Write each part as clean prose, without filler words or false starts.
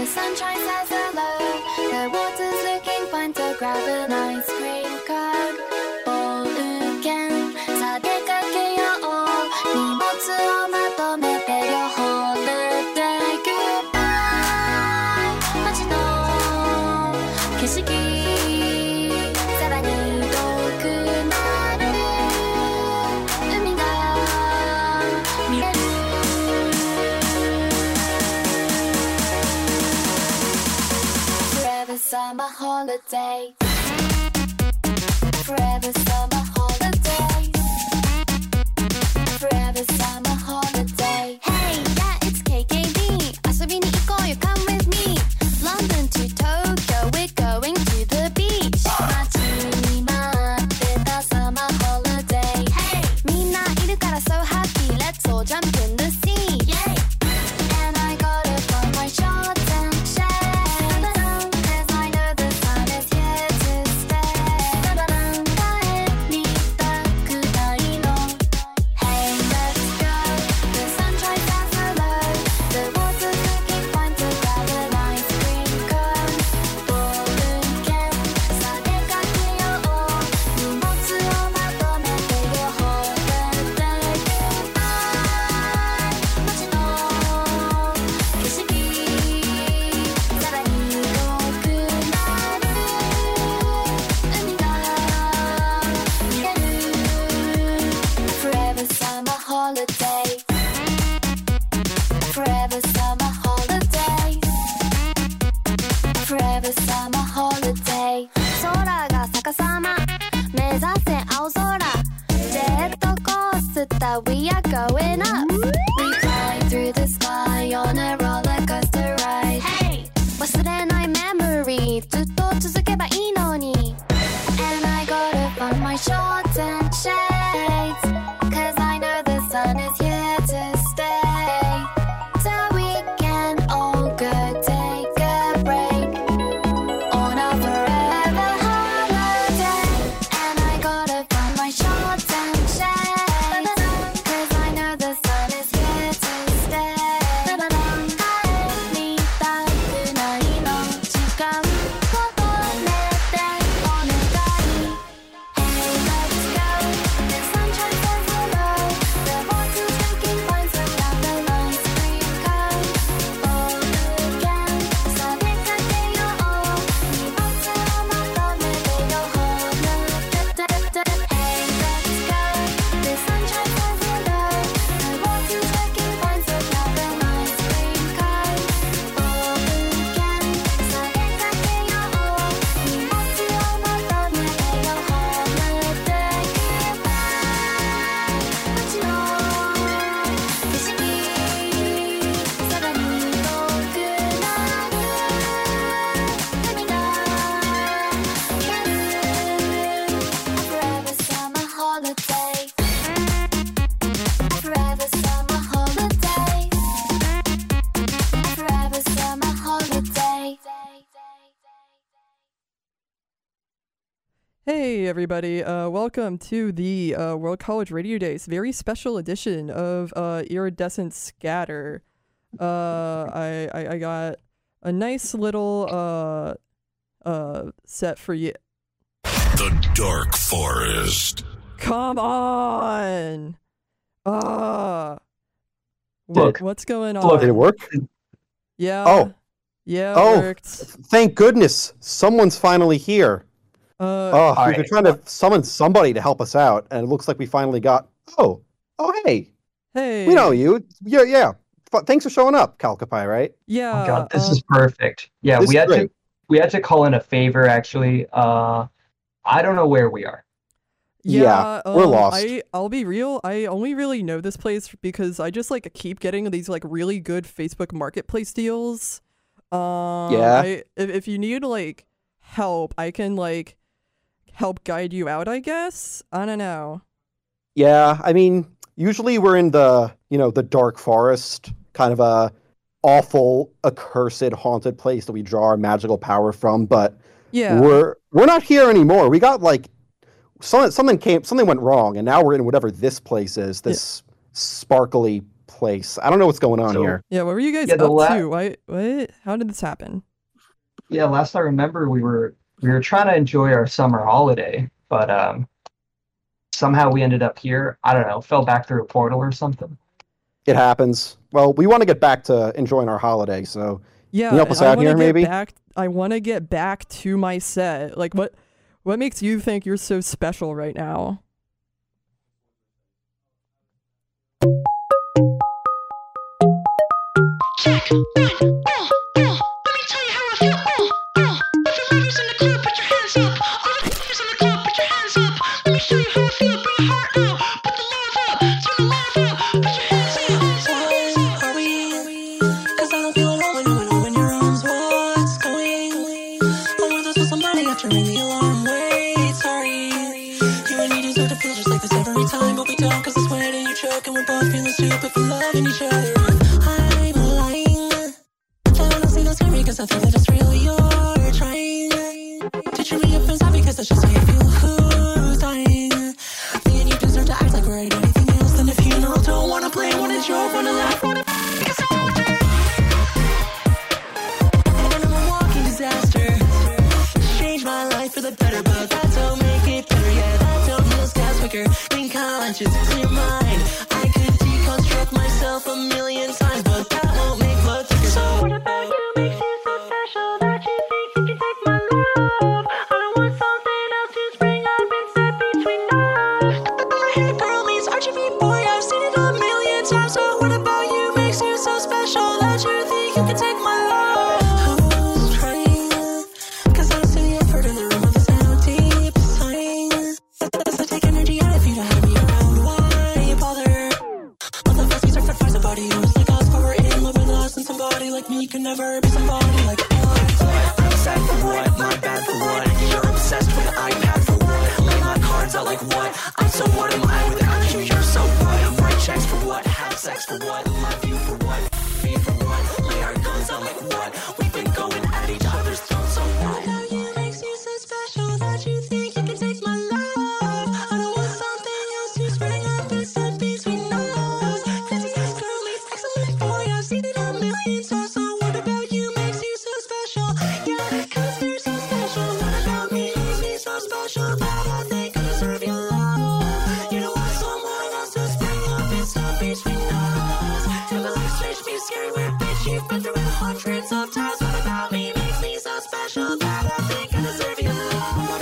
The sunshine says hello. The water's looking fine to grab an ice cream cone. ボール券さあ出かけよう。荷物をまとめて両方で Say goodbye 街の景色さらに遠くなる海が見える Forever summer holiday Forever summer holiday Forever summer holiday Hey, yeah, it's KKB 遊びに行こうよ Come with me London to Tokyo We're going to the beach 待ちに待ってた summer holiday Hey みんないるから so happy Let's all jump in the sea Yay And I gotta find my shorts and shades Cause I know the sun is here to stay 帰りたくないの Hey let's go The sunshine says hello The water's looking fine to grab an ice cream cone ボール券さあ出かけよう荷物をまとめて両方で Say goodbye 街の景色さらに遠くなる海が見える Forever summer holiday Forever summer holiday Forever summer holiday 空が逆さま目指せ青空ジェットコースター We are going up We fly through the sky on a roller coaster ride Hey 忘れない memory ずっと続けばいいのに And I gotta find my shorts and shades Cause I know the sun is here to stay So we can all go take a break On a forever holiday And I gotta find my shorts and shades Cause I know the sun is here to stay 帰りたくないの時間求めてお願い Hey let's go The sunshine says hello The water's looking fine so grab an ice cream cone ボール券さあ出かけよう荷物をまとめて両方で Hey let's go The sunshine says hello The water's looking fine so grab an ice cream cone ボール券さあ出かけよう荷物をまとめて両方で Goodbye 街の景色さらに遠くなる海が見える Forever summer holiday Forever summer holiday Forever summer holiday Hey everybody, welcome to the World College Radio Days very special edition of Iridescent Scatter. I got a nice little set for you. The Dark Forest. Come on! Look. What's going Look. on? Did it work? Yeah. Oh. Yeah, Oh. it worked. Thank goodness. Someone's finally here. We've been right. trying to summon somebody to help us out, and it looks like we finally got... Oh, hey. Hey. We know you. Yeah. Thanks for showing up, Calcapai, right? Yeah. Oh god, this is perfect. Yeah, this we is had great. we had to call in a favor actually. I don't know where we are. Yeah, we're lost. I'll be real. I only really know this place because I just keep getting these really good Facebook Marketplace deals. Yeah. If you need help, I can help guide you out, I guess. I don't know. Yeah, I mean, usually we're in the dark forest, kind of a awful, accursed, haunted place that we draw our magical power from, but Yeah. we're not here anymore. We got something went wrong, and now we're in whatever this place is, this sparkly place. I don't know what's going on So- here. Yeah, what were you guys Yeah, the up to? What? How did this happen? Yeah, last I remember, we were trying to enjoy our summer holiday, but somehow we ended up here. I don't know, fell back through a portal or something. It happens. Well, we want to get back to enjoying our holiday, so Yeah, Can you help us and I out wanna here, get maybe? I want to get back to my set. Like, what makes you think you're so special right now? Check, one, let me tell you how I feel, if your lover's in the club, put your hands up, all the f***ers in the club, put your hands up, let me show you how I feel, bring your heart out, put the love up, turn the love up, put your hands up, hands up. Are we? 'Cause I don't feel alone when your arms. What's going? I want this with somebody after ring the alarm. Wait, sorry. You and me deserve to feel just like this every time, but we don't 'cause I sweat and you choke and we're both feeling stupid for loving each other. I'm lying. I honestly don't scare me 'cause I think that it's real. You're trying to treat me up inside because that's just how you feel. Who's dying? Then you deserve to act like we're at anything else. Then if you know, don't wanna play, wanna joke, wanna laugh, wanna. And I'm a walking disaster. Change my life for the better, but that don't make it better. Yeah, that don't heal scars quicker. Clean conscience, clear mind. I could deconstruct myself a million times, but that won't make blood thicker. So what about you makes you so special that you think you can take my love? I don't want something else to spring up and set between us. Hey girl meets RGB boy, I've seen it a million times. So what about you makes you so special that you think you can take my love? Who's trying? 'Cause I don't see the effort in the room of the sound deep sighing. Does it take energy out if you don't have me around? Why bother? All the fuss we start for somebody who's like us, but we're in love with us, and somebody like me can never be somebody like us. I'm sad for what? My bad for what? You're obsessed with iPad for what? Lay my cards out like what? I'm so what am I without you? You're so what? Write checks for what? Have sex for what? Love you for what? Me for what? Lay our guns out like what? We've been going at each other's throats, so what? Without you makes you so special that you think you can take my love. I don't want something else to spring up and set between us. 'Cause this girl meets excellent boy, I've seen it a million times. So what about you makes you so special? Yeah, 'cause you're so special. What about me makes me so special that I think I deserve your love? You don't want someone else to spring up and set between us. Tell me like strange, be scary, weird bitch. You've been through it hundreds of times. What about me makes me so special that I think I deserve your love?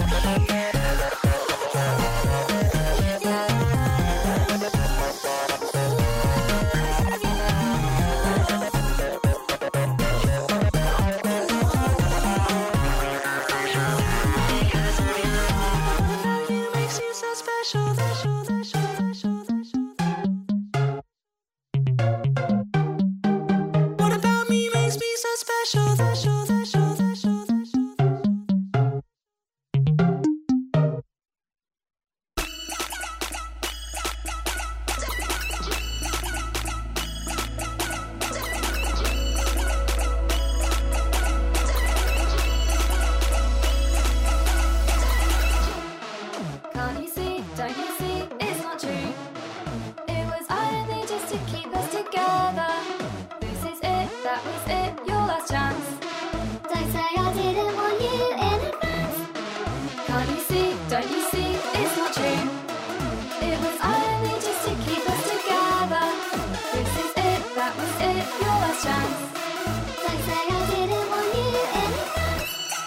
Makes you so special. What about me makes me so special? Can't you see? Don't you see? It's not true. It was only just to keep us together. This is it, that was it, your last chance. Don't say I didn't want you in advance. Can't you see? Don't you see? It's not true. It was only just to keep us together. This is it, that was it, your last chance. Don't say I didn't want you in advance.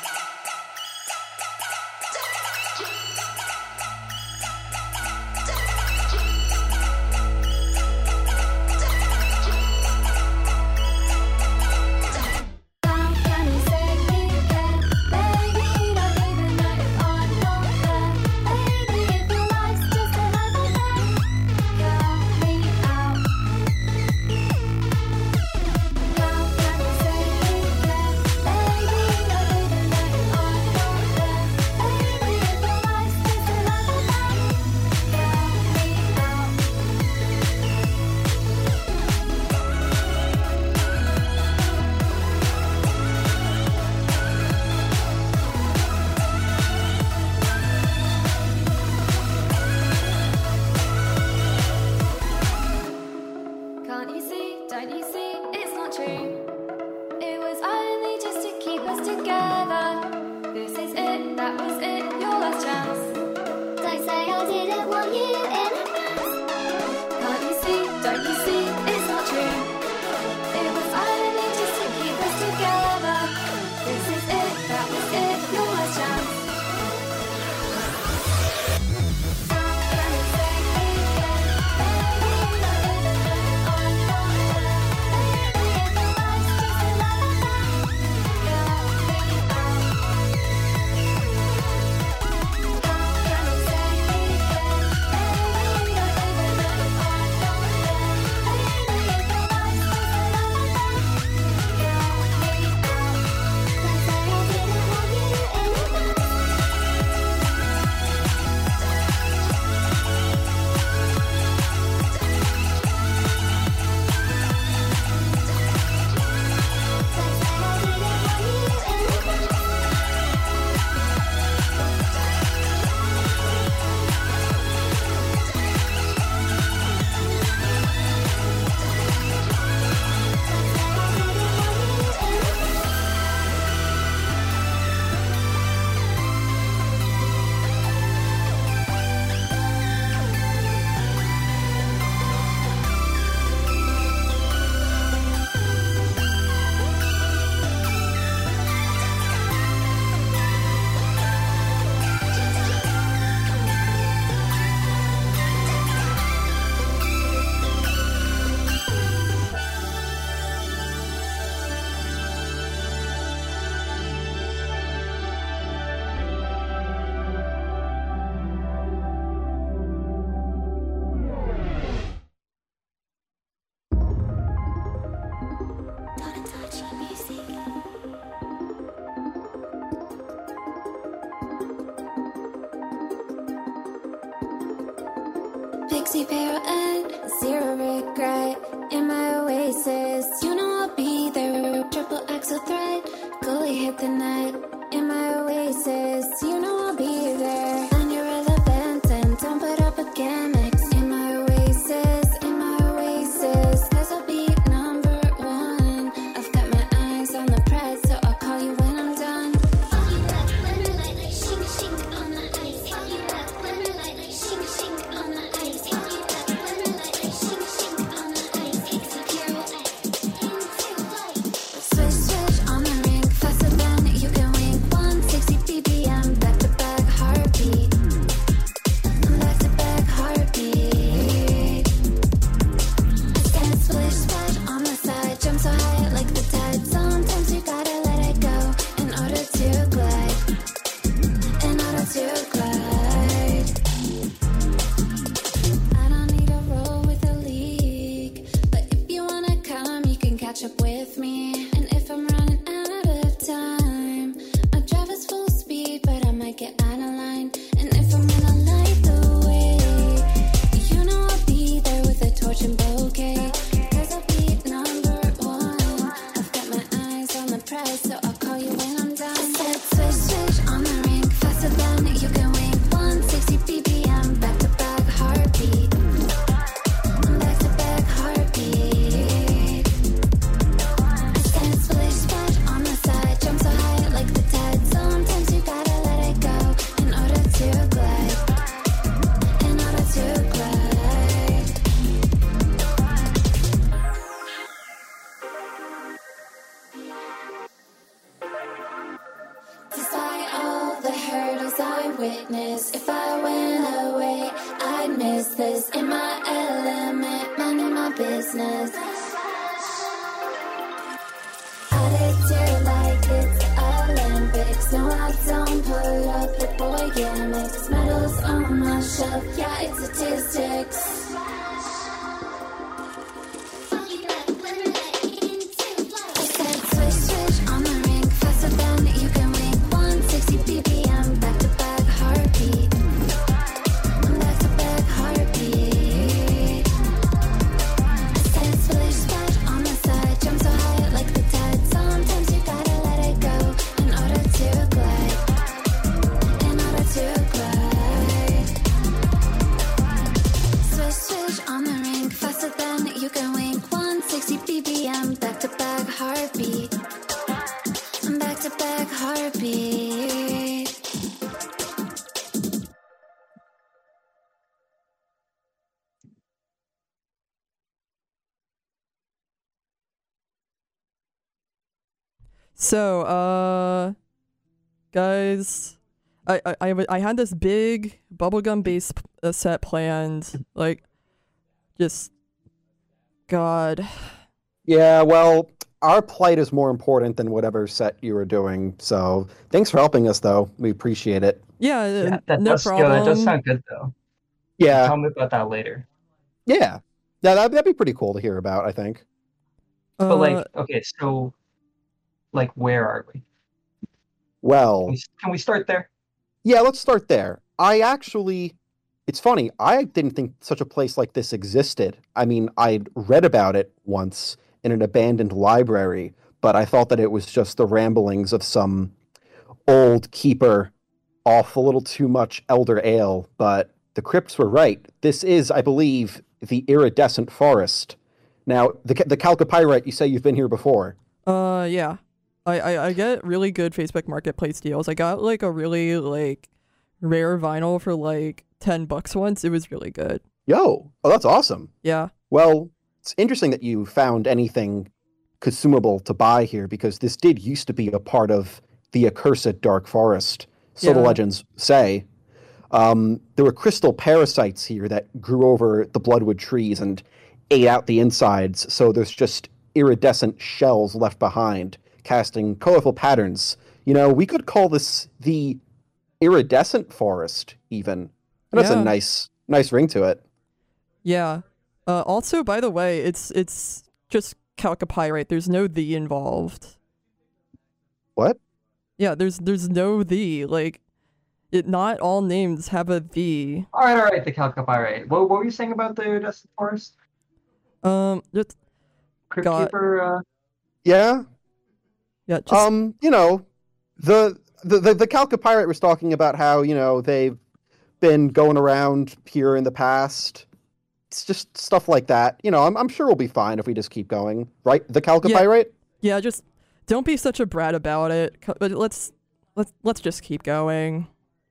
How can you say you care? Baby, you don't even know if I'm not there. Baby, if your life's just another day, cut me out. How can you say you true. It was only just to keep us together. This is it, that was it, your last chance. Don't say I didn't want you in advance. Can't you see, don't you see, it's not true. It was only just to keep us together. This is it, that was it, your last chance. Pixie Pearl and zero regret in my oasis. You know I'll be there. Triple axle thread, goalie hit the net in my oasis. You know I'll be there. And you're relevant and don't put up a gimmicks in my oasis, in my oasis. 'Cause I'll be number one. I've got my eyes on the prize, so I'll call you when I'm done. Fuck you up, glimmer light like shink shink on the ice. Fuck you up, glimmer light like shink shink on the ice. Fuck you up, glimmer light like shink shink on the ice. It's a pure into light. Swish, swish on the rink, faster than you can wink. 160 BPM, back to back heartbeat. Back to back heartbeat. Stand splish, splash on the side, jump so high like the tide. Sometimes you gotta let it go in order to glide. In order to glide. I don't need a roll with a leak, but if you wanna come, you can catch up with me. And if I'm running out of time, I'll drive us full speed, but I might get out of line. And if I'm gonna light the way, you know I'll be there with a torch and bouquet. 'Cause I'll be number one. I've got my eyes on the prize, so I'll call you when I'm done. I said swish, swish on the rink, faster than you can wink. 160 BPM, back to back heartbeat. Back to back heartbeat. Stand splish, splash on the side, jump so high like the tide. Sometimes you gotta let it go in order to glide. In order to glide. Despite all the hurdles I witnessed, if I went away, I'd miss this. In my element, minding my business. Attitude like it's Olympics. No, I don't put up the boy gimmicks. Medals on my shelf, yeah, it's statistics. Fuck you up, glimmer light into light. I said swish, swish on the rink, faster than you can wink. 160 BPM, back to back heartbeat. Back to back heartbeat. I said splish, splash on the side, jump so high like the tide. Sometimes you gotta let it go in order to glide. In order to glide. Swish, I'm back to back heartbeat. I'm back to back heartbeat. So, guys, I had this big bubblegum bass set planned. Like, just, God. Yeah, well, our plight is more important than whatever set you were doing. So thanks for helping us, though. We appreciate it. Yeah, Yeah, that no does, problem. that does sound good though. Yeah, Tell me about that later. yeah. That'd be pretty cool to hear about, I think. But like, okay, so like, where are we? Well, Can we start there? yeah, let's start there. It's funny, I didn't think such a place like this existed. I mean, I'd read about it once in an abandoned library, but I thought that it was just the ramblings of some old keeper off a little too much elder ale, but the crypts were right. This is, I believe, the iridescent forest. Now, the Calcopyrite, you say you've been here before. Yeah. I get really good Facebook Marketplace deals. I got like a really like rare vinyl for like $10 once. It was really good. Oh, that's awesome. Yeah. Well, it's interesting that you found anything consumable to buy here, because this did used to be a part of the accursed Dark Forest, so the Yeah. legends say. There were crystal parasites here that grew over the bloodwood trees and ate out the insides, so there's just iridescent shells left behind, casting colorful patterns. You know, we could call this the iridescent forest, even. And that's Yeah. a nice ring to it. Yeah. Also, by the way, it's just Calcopyrite. There's no the involved. What? Yeah, there's no the. Like, not all names have a the. All right, the Calcopyrite. What were you saying about the iridescent forest? Just Crypt Got- Keeper. Yeah. yeah, just You know, the Calcopyrite was talking about how, you know, they've been going around here in the past. It's just stuff like that. You know, I'm sure we'll be fine if we just keep going, right? The Calcopyrite? yeah, just don't be such a brat about it. But let's just keep going.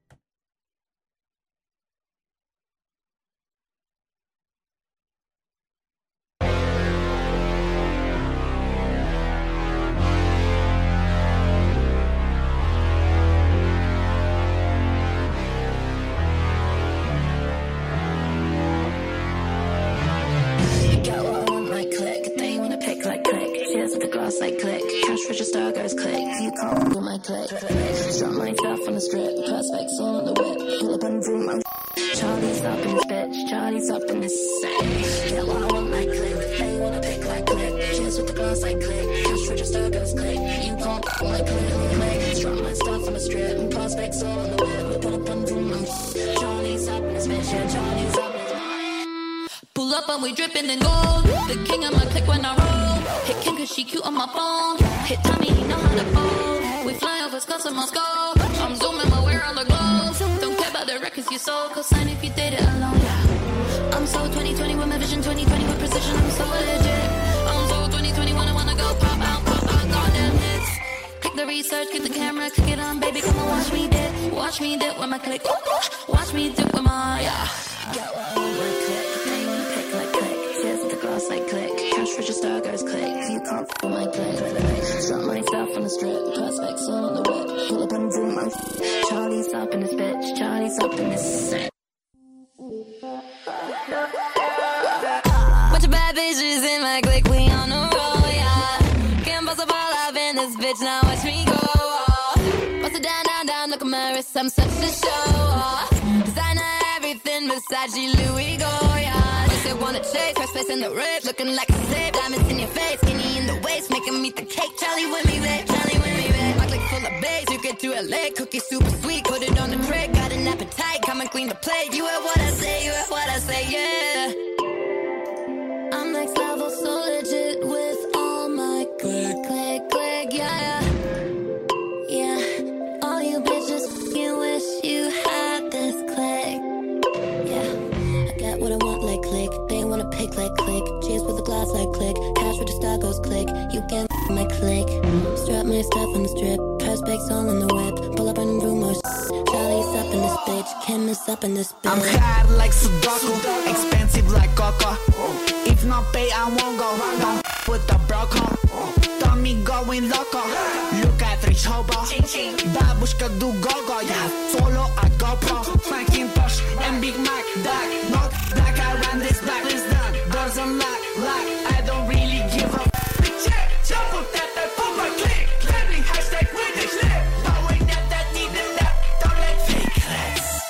Got what I want, like click. They wanna pick like click. Cheers with the glass like click. Cash register goes click. You can't do my click. Drop my stuff on the strip. Prospects on the whip. Pull up and vroom. Charlie's up in this bitch. Charlie's up in this set. Got what I want, like click. They wanna pick like click. Cheers with the glass like click. Cash register goes click. You can't do my click. Drop my stuff on the strip. Prospects on the whip. Pull up and vroom. Charlie's up in this bitch. Yeah, Charlie's up in this. Pull up and we drippin' in gold. The king of my clique when I roll. Hit Kim cause she cute on my phone. Hit Tommy, he know how to fold. We fly over Scotts and Moscow. I'm zooming my wear on the globe. Don't care about the records you sold. Co-sign if you did it alone, yeah. I'm so 2020 with my vision, 2020 with precision. I'm so legit. I'm so 2020 when I wanna go pop out, goddamn hits. Click the research, get the camera, click it on, baby, come on, watch me dip. Watch me dip with my click. Watch me dip with my, yeah. Got what I want, my click. They wanna pick like click. Cheers with the glass like click. Cash register goes click. You can't f*** my click. Drop my stuff on the strip. Prospects on the whip. Pull up and vroom. Charlie's up in this bitch. Charlie's up in this set. Bunch of bad bitches in my clique. We on the roll, yeah. Can't bust a ball up in this bitch. Now watch me go. Bust it down, look at my wrist. I'm such a show. Designer everything, Versace, Louis Goya. First they wanna chase, first place in the race, looking like a safe. Diamonds in your face, skinny in the waist, making me the cake. Charlie with me, babe. Charlie with me, babe. My click full of bass, you get to LA, cookie super sweet, put it on the tray. Got an appetite, come and clean the plate. You heard what I say, you heard what I say, yeah. I'm next level, so legit with all my click, yeah. Yeah, all you bitches, you wish you had this click. Yeah, I got what I want like click. They wanna pick like click. Cheers with a glass like click. Cash register goes click. You can my click. Strap my stuff on the strip. Prospects all in the whip. Pull up on rumors. Charlie's up in this bitch. Kim is up in this bitch. I'm hard like Sudoku, expensive like Coco. If not pay, I won't go. Don't with the broco. Don't me going loco. Look at rich hobo. Babushka do go-go, yeah. Follow a GoPro. Macintosh and Big Mac. Duck, not duck, I run this back. This done, doors unlock, lock. I don't really give a jump up that pop my click. Landing hashtag with this lip. Bowing that needed that. Don't let fake rest.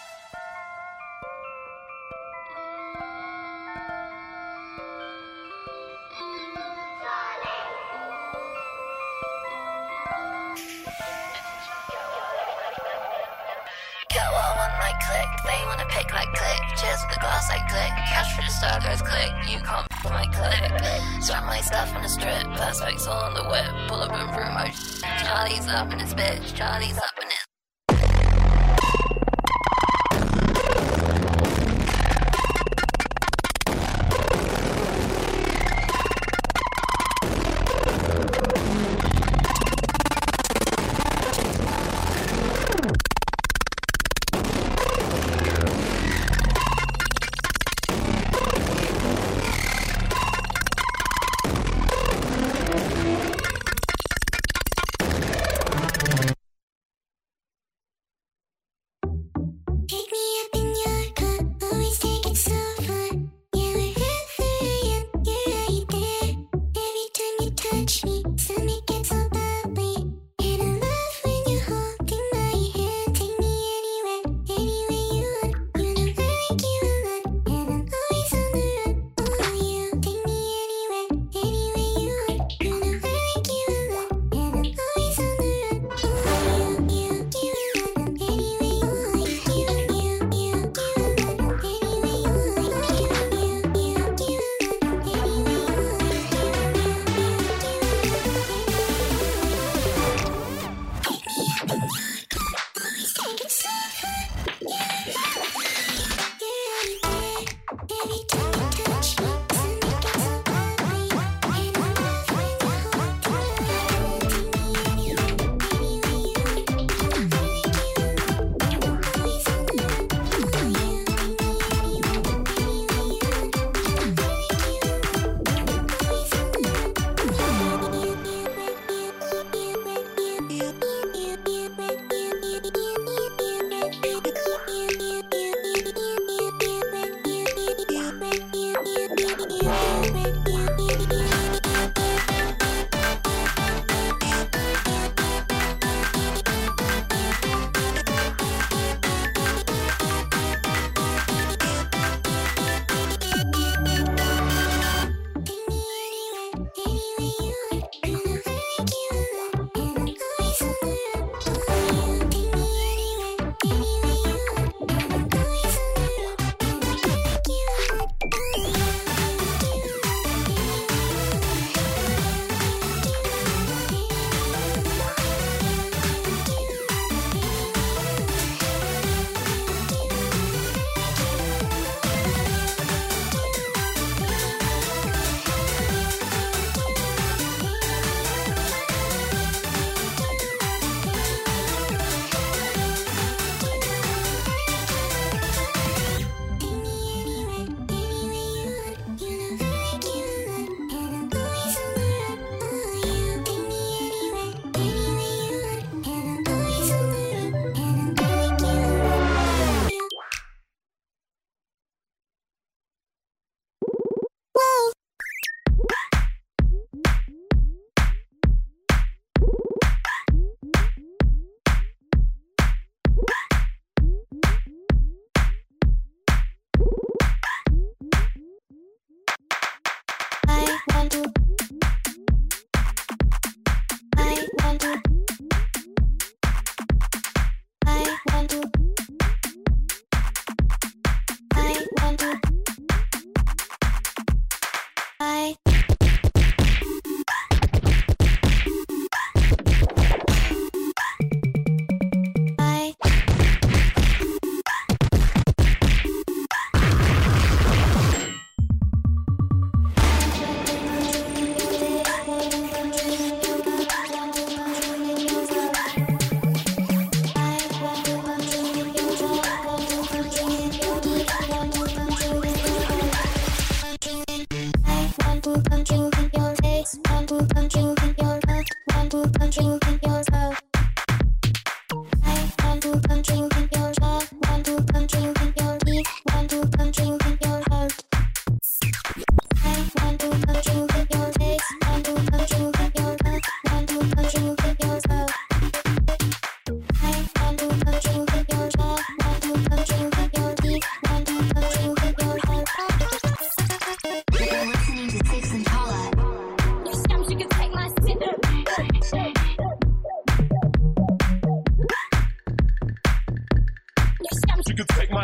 Go on one right click, they wanna pick like click. Cheers for the glass I click, cash for the starters click. You can't f my click. Strap my stuff on the strip, prospects all on the whip. Pull up and through my Charlie's up in his bitch, Charlie's up in his. Take me up in your car, always take it so far. Yeah, we're halfway and you're right there. Every time you touch me, stomach gets all bubbly. And I love when you're holding my hand. Take me anywhere, anywhere you want. You know I like you a lot, and I'm always on the run. Oh, you take me anywhere, anywhere you want. You know I like you a lot, and I'm always on the run. Oh, you a lot, anywhere you want.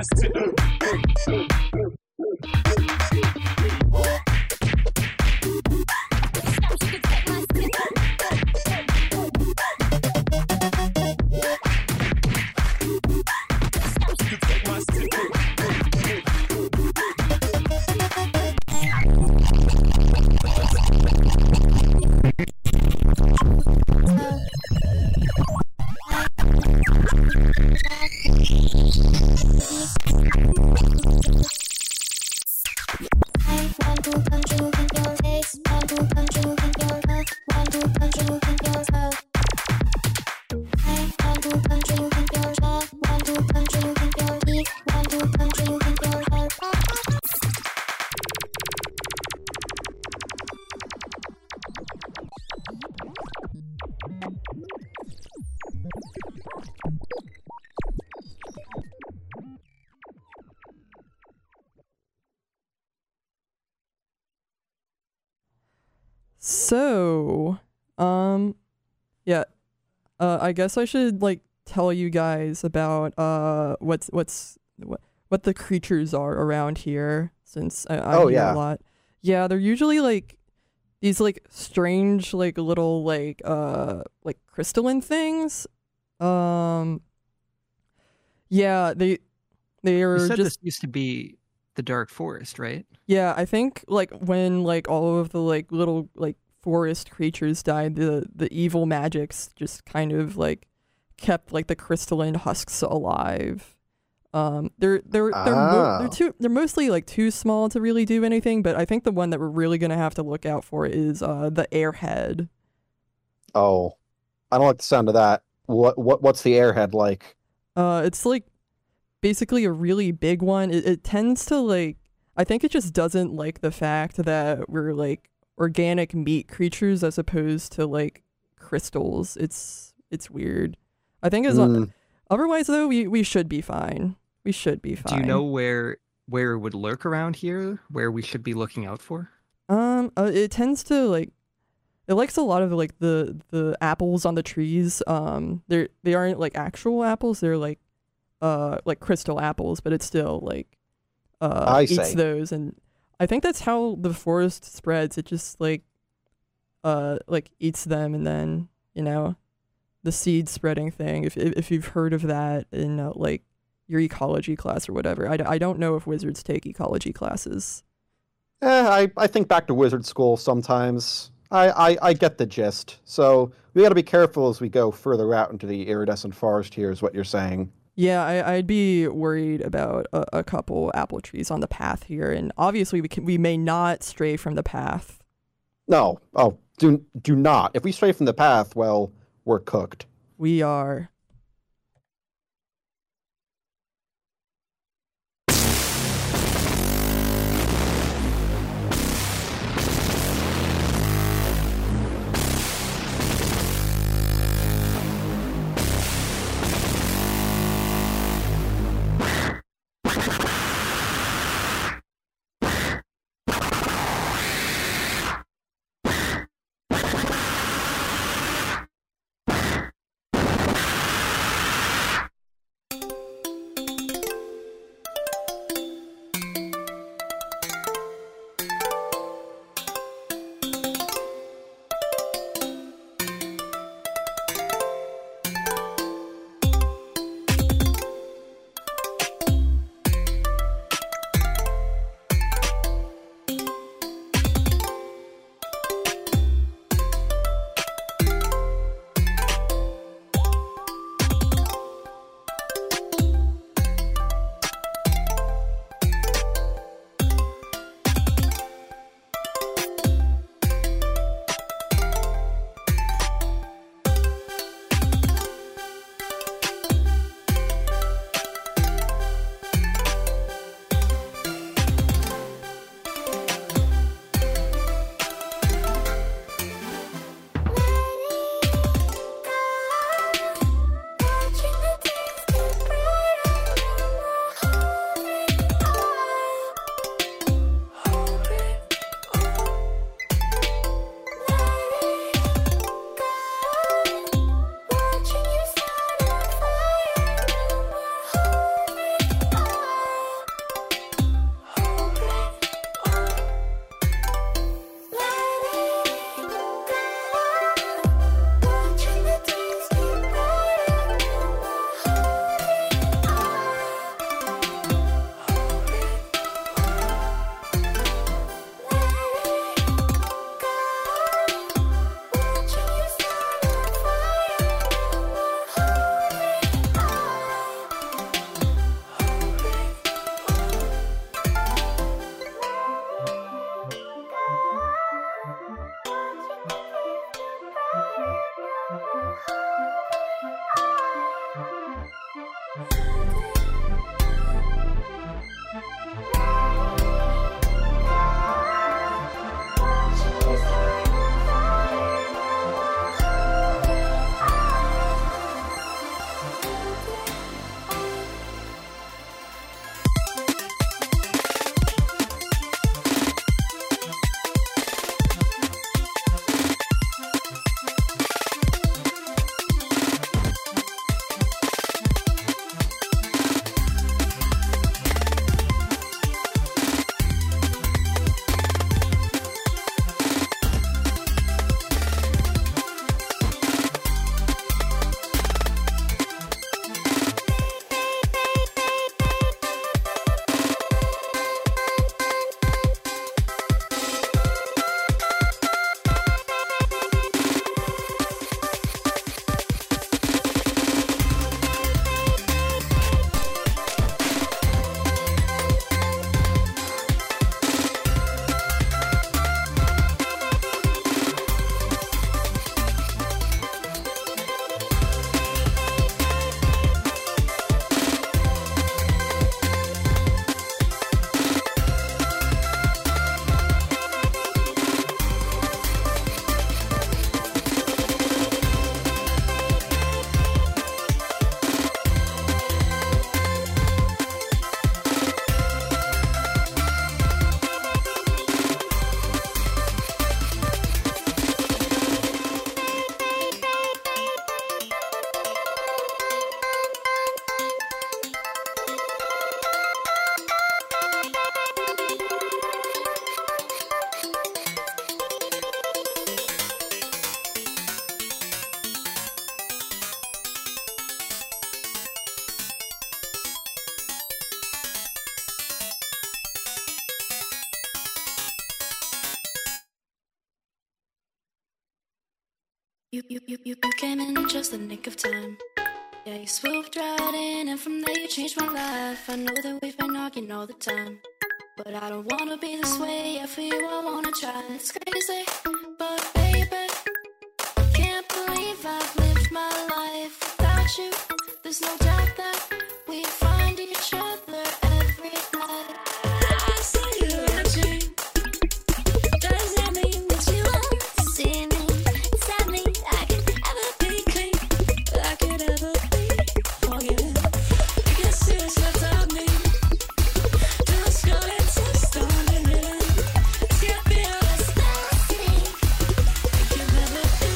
So, yeah, I guess I should like tell you guys about what the creatures are around here, since I Oh, hear yeah. a lot. Yeah, they're usually like these like strange like little like crystalline things. Yeah, they You are said just this used to be the Dark Forest, right? yeah, I think like when like all of the like little like forest creatures died, the evil magics just kind of like kept like the crystalline husks alive. They're mostly like too small to really do anything, but I think the one that we're really gonna have to look out for is the airhead. Oh, I don't like the sound of that. What's the airhead like? It's like basically a really big one. It tends to like, I think it just doesn't like the fact that we're like organic meat creatures as opposed to like crystals. It's weird. I think as otherwise though we should be fine. We should be fine. Do you know where it would lurk around here? Where we should be looking out for? It tends to like, it likes a lot of like the apples on the trees. They aren't like actual apples. They're like crystal apples, but it's still like eats see. those, and I think that's how the forest spreads. It just like eats them, and then the seed spreading thing. If you've heard of that in like your ecology class or whatever. I don't know if wizards take ecology classes. I think back to wizard school sometimes. I get the gist. So we got to be careful as we go further out into the iridescent forest here, is what you're saying. Yeah, I'd be worried about a couple apple trees on the path here, and obviously we may not stray from the path. No. Oh, do not. If we stray from the path, well, we're cooked. We are. You came in just the nick of time. Yeah, you swooped right in, and from there you changed my life. I know that we've been arguing all the time, but I don't wanna be this way. Yeah, for you I wanna try. It's crazy, but baby, can't believe I've lived my life without you. There's no doubt that we find each other every night. I saw you in a dream. Does that mean that you won't see me? Does that mean I could ever be clean? I could ever be forgiven? You can see what's left of me. Just go and test on the rhythm. It's gonna be all that's left of me. I can never be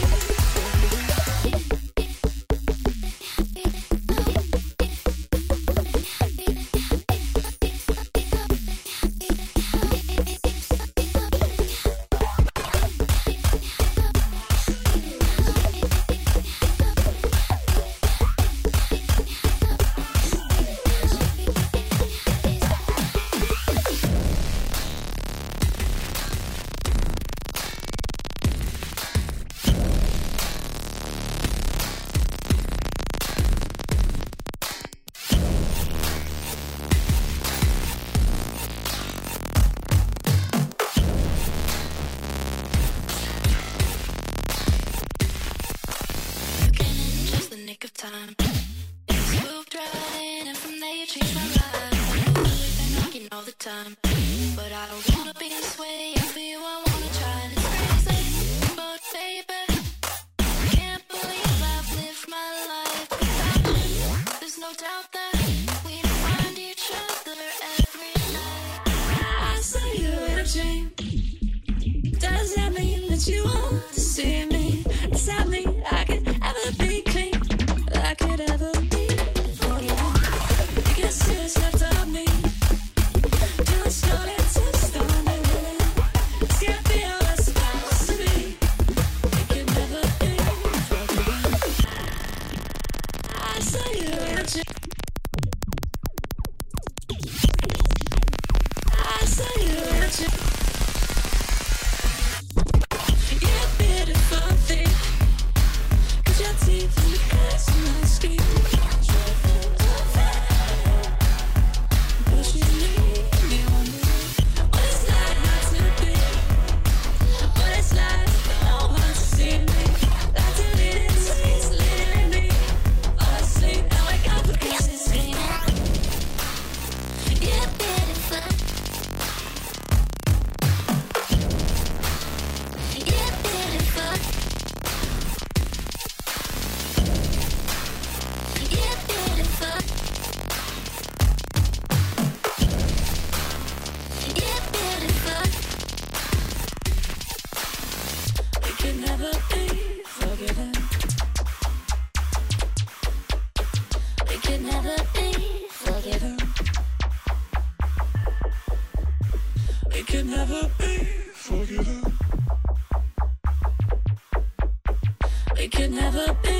just the nick of time. You moved right in, and from there you changed my life. I know we've been arguing all the time, but I don't wanna be this way. I feel I wanna try, and it's crazy, but baby, can't believe I've lived my life without you. There's no doubt that we find each other every night. I saw you in a dream. Does that mean that you want to see me? Does that mean I could ever be clean? I could ever be forgiven? You can see what's left of me. Just go and test on the rhythm. It's gonna be all that's supposed to be. I could never be forgiven. I saw you in a dream. I saw you in a dream. You're beautiful thing, 'cause your teeth and your eyes and my skin. Pushing me wondering what it's like not to be, what it's like for no one to see me. Like to lead it, it's leading me. Fall asleep and wake up because it's screaming. You're beautiful. You're beautiful. You're beautiful. You're beautiful. We can never be forgiven. We can never be forgiven. We can never be forgiven. We can never be.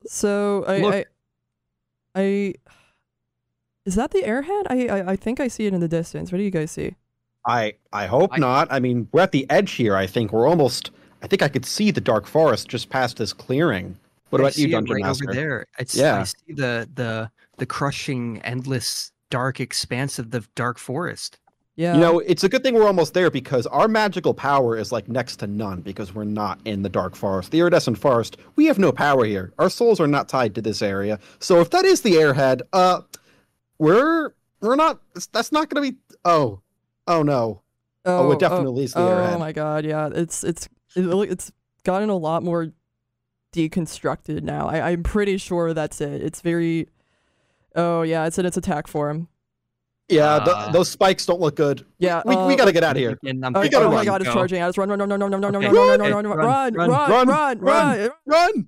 So Look. I is that the airhead? I think I see it in the distance. What do you guys see? I hope not. I mean, we're at the edge here. I think we're almost. I think I could see the dark forest just past this clearing. What I about you, see it Dungeon right Master? over there. I Yeah. see the crushing, endless, dark expanse of the dark forest. Yeah. You know, it's a good thing we're almost there because our magical power is like next to none because we're not in the dark forest. The iridescent forest, we have no power here. Our souls are not tied to this area. So if that is the airhead, we're not. That's not going to be. Oh no. Oh, it definitely is the airhead. Oh my god, yeah. It's gotten a lot more deconstructed now. I'm pretty sure that's it. It's very. Oh yeah, it's in its attack form. Yeah, those spikes don't look good. Yeah, we gotta get out of here. We Oh gotta my run. god, it's Go. charging at us. Run, run, run, run, run, run, run, run, Okay. run, run, Okay, run, run, run, run, run, run. Run!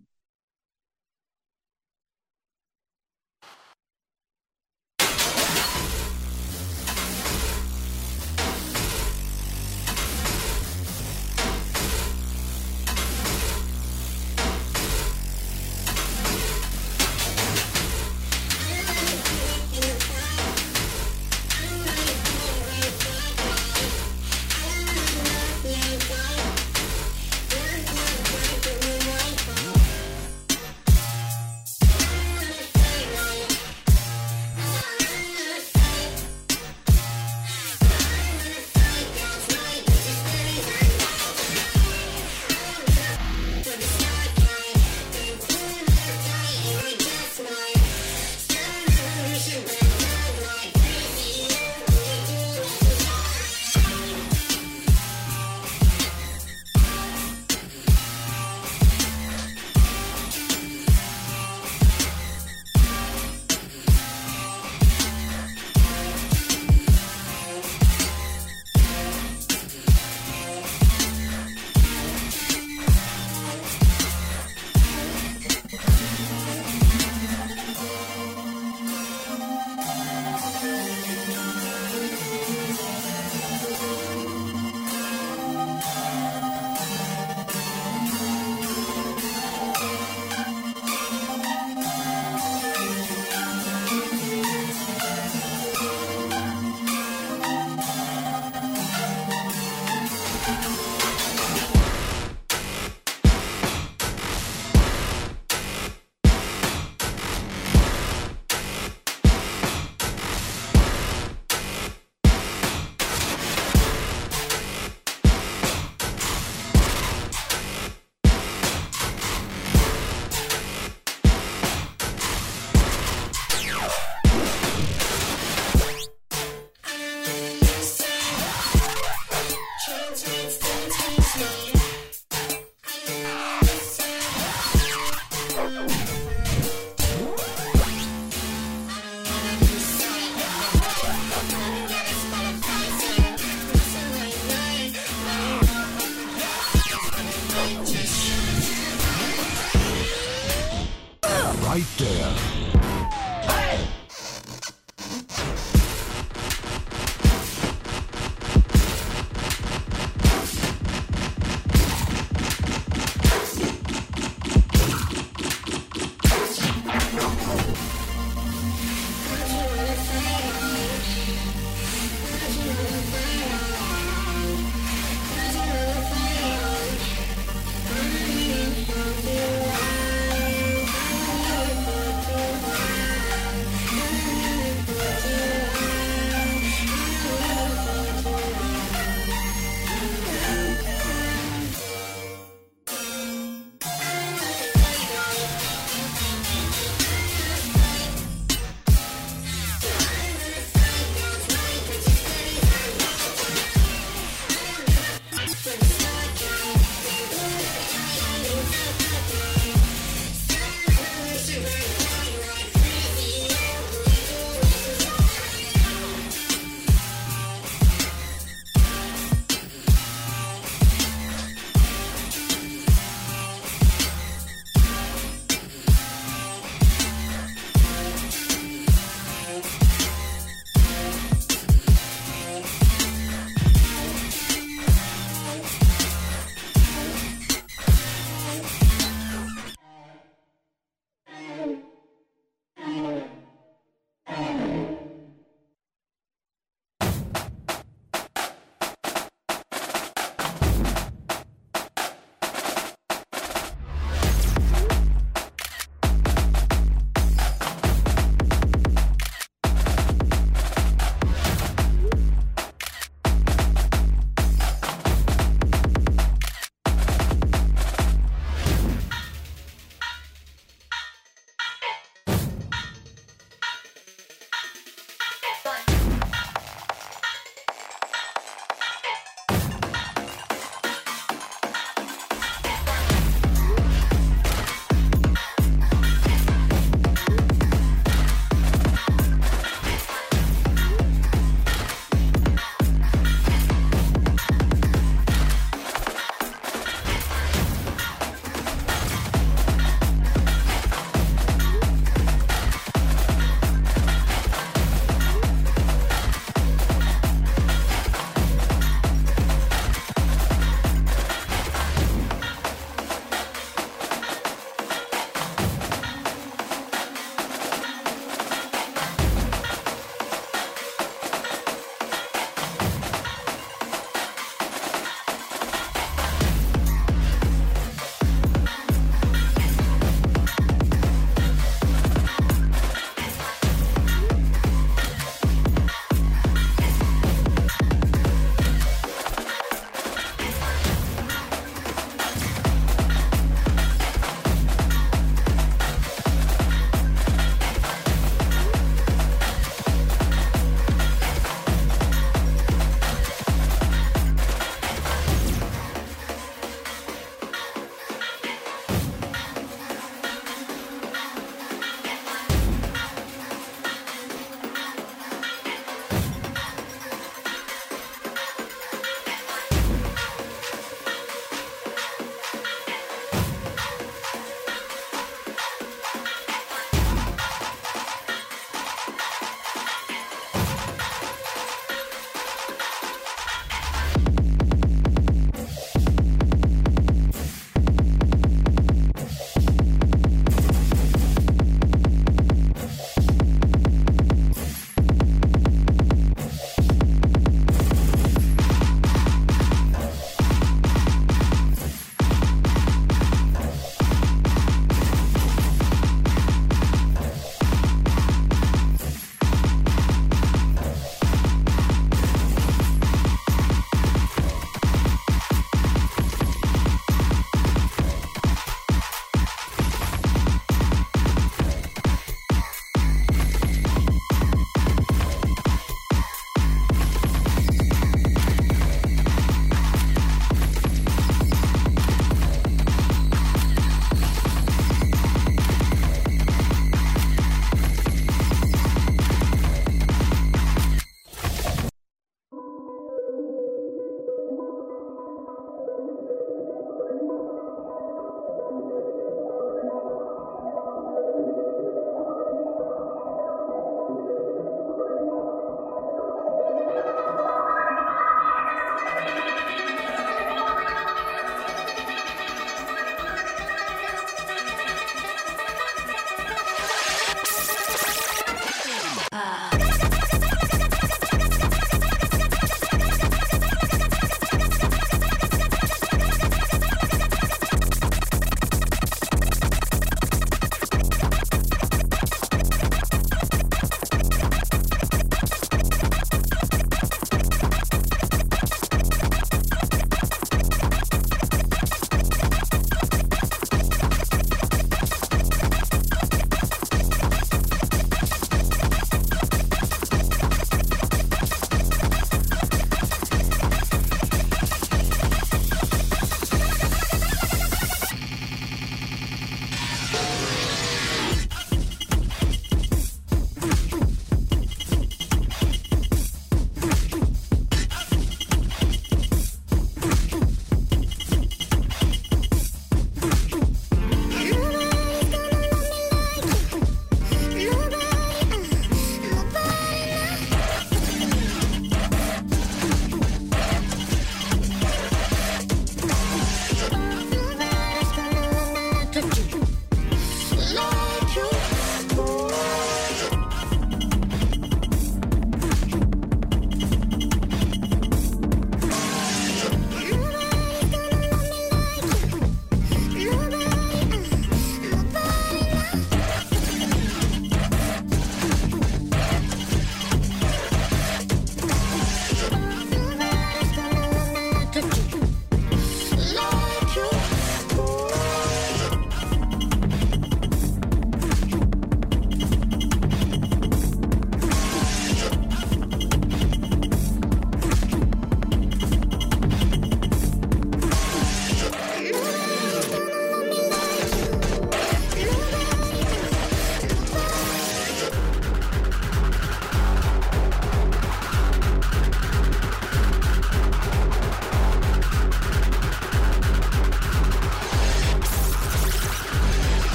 Right there.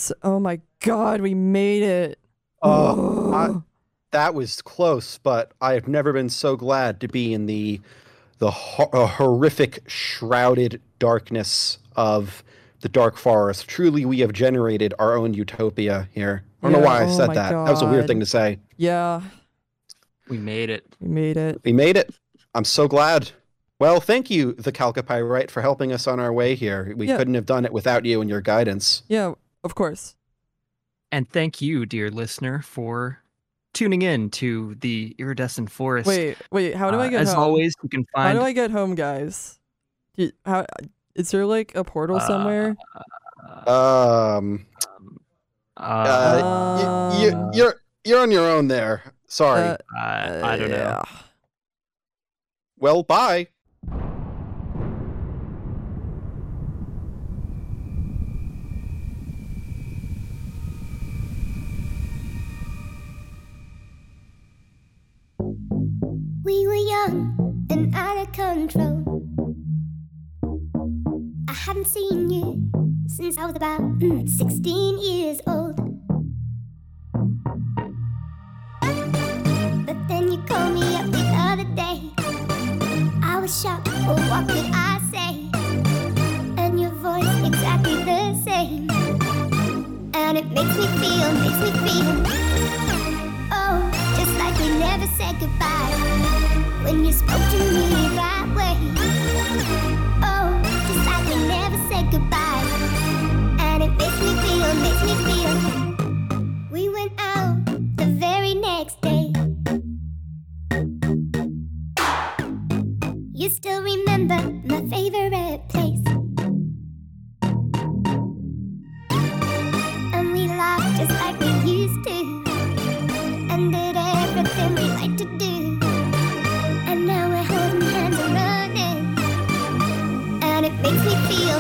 Yes. Oh my God, we made it. That was close, but I have never been so glad to be in the horrific, shrouded darkness of the Dark Forest. Truly, we have generated our own utopia here. I don't know why I said that. That was a weird thing to say. Yeah. We made it. We made it. We made it. I'm so glad. Well, thank you, the Calcopyrite, for helping us on our way here. We couldn't have done it without you and your guidance. Yeah, of course. And thank you, dear listener, for tuning in to the Iridescent Forest. Wait, how do I get as home? As always, you can find... How do I get home, guys? How is there like a portal somewhere? You're on your own there. Sorry. I don't know. Well, bye. We were young and out of control. I haven't seen you since I was about 16 years old. But then you called me up the other day. I was shocked, but what could I say? And your voice exactly the same. And it makes me feel, oh, just like we never said goodbye. When you spoke to me that way, oh, just like we never said goodbye. And it makes me feel. We went out the very next day. You still remember my favorite place. And we laughed just like we used to, and did everything we like to do. And now we're holding hands and running. And it makes me feel,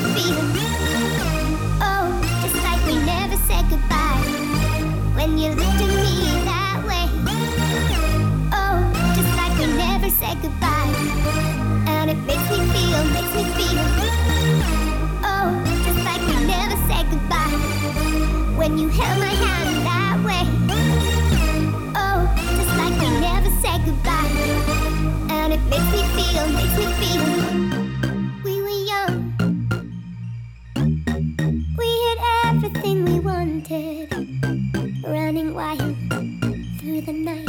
oh, just like we never said goodbye. When you looked at me that way, oh, just like we never said goodbye. And it makes me feel, oh, just like we never said goodbye. When you held my hand that way, oh, just like we never said goodbye. And it makes me feel, we were young. We had everything we wanted, running wild through the night.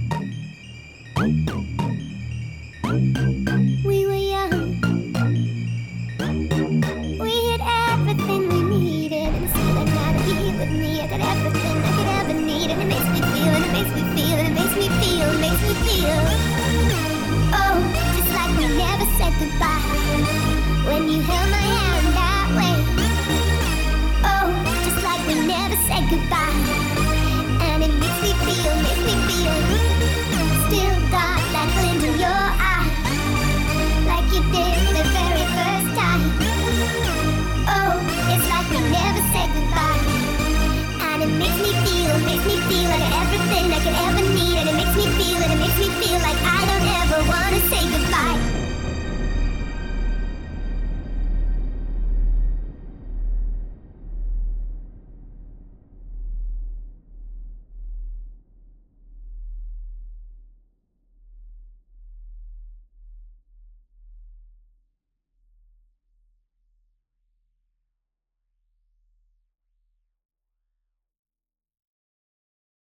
We were young. We had everything we needed, and so I gotta be with me. I got everything I could ever need, and it makes me feel, and it makes me feel, and it makes me feel. Oh, just like we never said goodbye. When you held my hand that way. Oh, just like we never said goodbye.